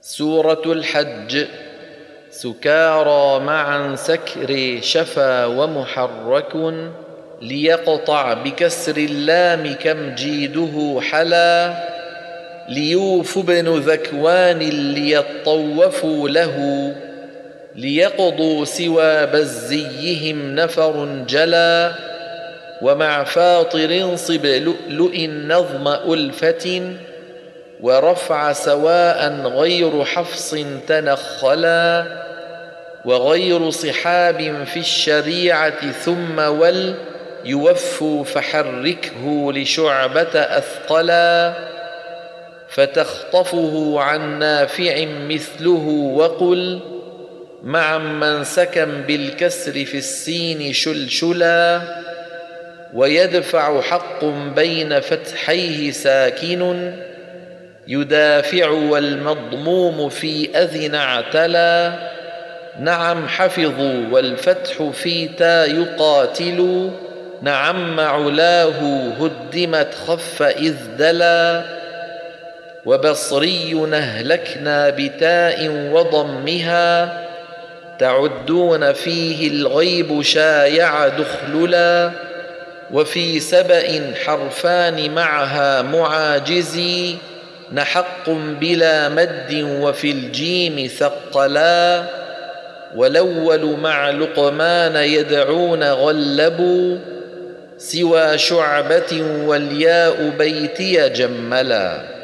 سورة الحج. سكارى معا سكر شفا ومحرك ليقطع بكسر اللام كم جيده حلا ليوف بن ذكوان ليطوفوا له ليقضوا سوى بزيهم نفر جلا ومع فاطر صب لؤلؤ نظم ألفة ورفع سواء غير حفص تنخلا وغير صحاب في الشريعة ثم يوفوا فحركه لشعبة أثقلا فتخطفه عن نافع مثله وقل مع من سكن بالكسر في السين شلشلا ويدفع حق بين فتحيه ساكن يدافع والمضموم في أذن اعتلى نعم حفظوا والفتح في تا يقاتل نعم علاه هدمت خف إذ دلا وبصري نهلكنا بتاء وضمها تعدون فيه الغيب شايع دخللا وفي سبأ حرفان معها معاجزي نحق بلا مد وفي الجيم ثقلا والأول مع لقمان يدعون غلبوا سوى شعبة والياء بيتي جملا.